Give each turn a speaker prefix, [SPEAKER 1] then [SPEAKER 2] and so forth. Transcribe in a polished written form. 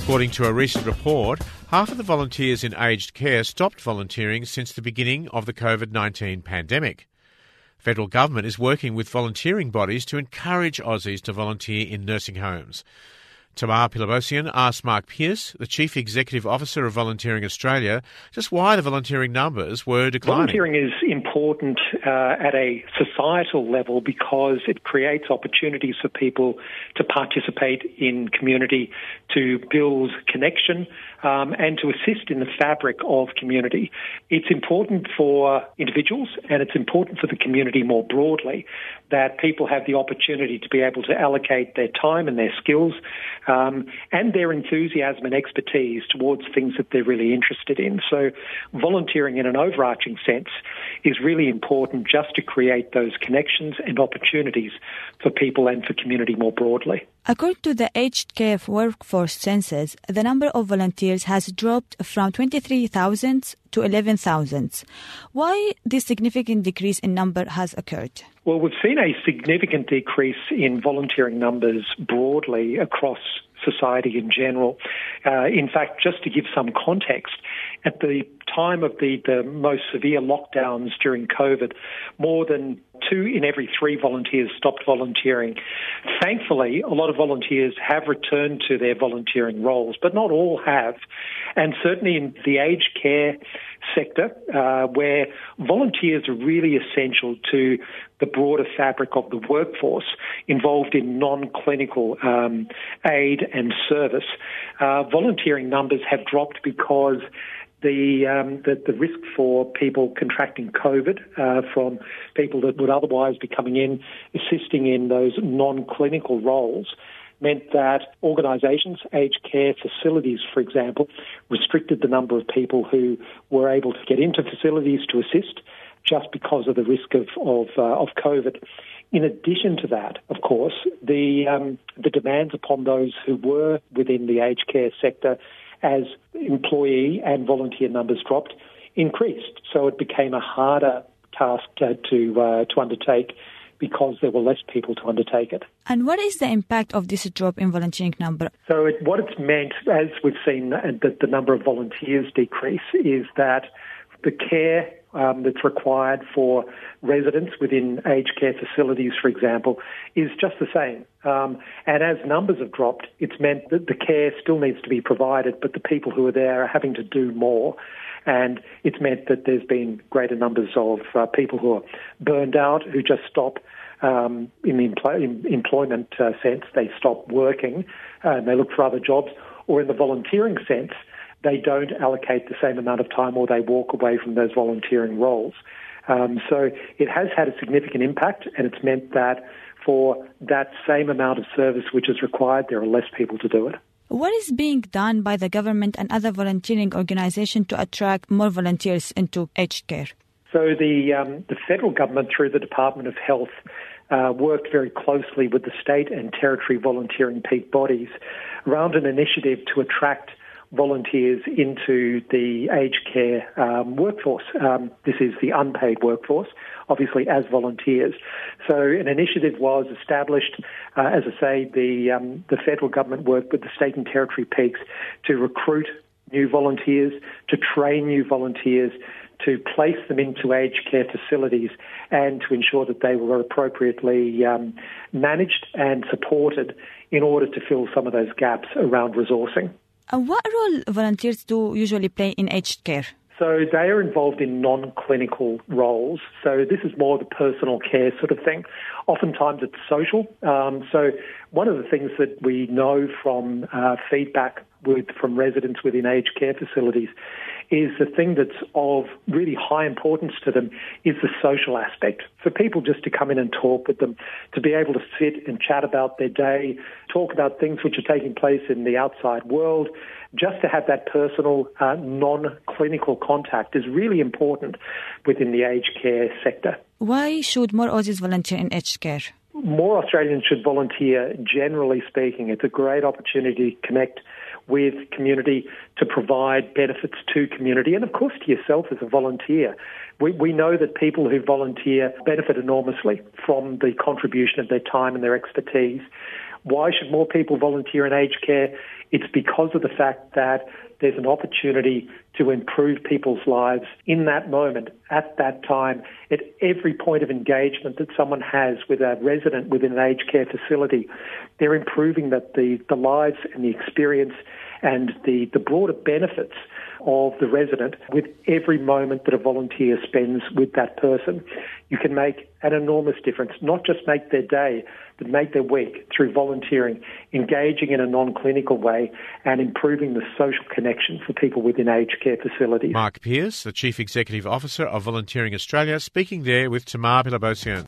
[SPEAKER 1] According to a recent report, half of the volunteers in aged care stopped volunteering since the beginning of the COVID-19 pandemic. Federal government is working with volunteering bodies to encourage Aussies to volunteer in nursing homes. Tamar Pilabosian asked Mark Pearce, the Chief Executive Officer of Volunteering Australia, just why the volunteering numbers were declining.
[SPEAKER 2] Volunteering is important at a societal level because it creates opportunities for people to participate in community, to build connection, and to assist in the fabric of community. It's important for individuals and it's important for the community more broadly that people have the opportunity to be able to allocate their time and their skills and their enthusiasm and expertise towards things that they're really interested in. So volunteering in an overarching sense is really important just to create those connections and opportunities for people and for community more broadly.
[SPEAKER 3] According to the aged care workforce census, the number of volunteers has dropped from 23,000 to 11,000. Why this significant decrease in number has occurred?
[SPEAKER 2] Well, we've seen a significant decrease in volunteering numbers broadly across society in general. In fact, just to give some context, at the time of the most severe lockdowns during COVID, more than 2 in every 3 volunteers stopped volunteering. Thankfully, a lot of volunteers have returned to their volunteering roles, but not all have. And certainly in the aged care sector, where volunteers are really essential to the broader fabric of the workforce involved in non-clinical aid and service, volunteering numbers have dropped because the risk for people contracting COVID from people that would otherwise be coming in, assisting in those non-clinical roles, meant that organisations, aged care facilities, for example, restricted the number of people who were able to get into facilities to assist just because of the risk of COVID. In addition to that, of course, the demands upon those who were within the aged care sector as employee and volunteer numbers dropped, increased. So it became a harder task to undertake because there were less people to undertake it.
[SPEAKER 3] And what is the impact of this drop in volunteering number?
[SPEAKER 2] So what it's meant, as we've seen that the number of volunteers decrease, is that the care that's required for residents within aged care facilities, for example, is just the same. And as numbers have dropped, it's meant that the care still needs to be provided, but the people who are there are having to do more. And it's meant that there's been greater numbers of people who are burned out, who just stop in the employment sense. They stop working and they look for other jobs. Or in the volunteering sense, they don't allocate the same amount of time or they walk away from those volunteering roles. So it has had a significant impact, and it's meant that for that same amount of service which is required, there are less people to do it.
[SPEAKER 3] What is being done by the government and other volunteering organisations to attract more volunteers into aged care?
[SPEAKER 2] So the federal government, through the Department of Health, worked very closely with the state and territory volunteering peak bodies around an initiative to attract volunteers into the aged care workforce. This is the unpaid workforce, obviously as volunteers. So an initiative was established. As I say, the federal government worked with the state and territory peaks to recruit new volunteers, to train new volunteers, to place them into aged care facilities and to ensure that they were appropriately managed and supported in order to fill some of those gaps around resourcing.
[SPEAKER 3] What role volunteers do usually play in aged care?
[SPEAKER 2] So they are involved in non-clinical roles. So this is more the personal care sort of thing. Oftentimes it's social. So one of the things that we know from feedback from residents within aged care facilities is the thing that's of really high importance to them is the social aspect. For people just to come in and talk with them, to be able to sit and chat about their day, talk about things which are taking place in the outside world, just to have that personal, non-clinical contact is really important within the aged care sector.
[SPEAKER 3] Why should more Aussies volunteer in aged care?
[SPEAKER 2] More Australians should volunteer, generally speaking. It's a great opportunity to connect with community, to provide benefits to community, and of course to yourself as a volunteer. We know that people who volunteer benefit enormously from the contribution of their time and their expertise. Why should more people volunteer in aged care? It's because of the fact that there's an opportunity to improve people's lives in that moment, at that time, at every point of engagement that someone has with a resident within an aged care facility. They're improving the lives and the experience and the broader benefits of the resident with every moment that a volunteer spends with that person. You can make an enormous difference, not just make their day, but make their week through volunteering, engaging in a non-clinical way and improving the social connection for people within aged care facilities.
[SPEAKER 1] Mark Pearce, the Chief Executive Officer of Volunteering Australia, speaking there with Tamar Pilabosian.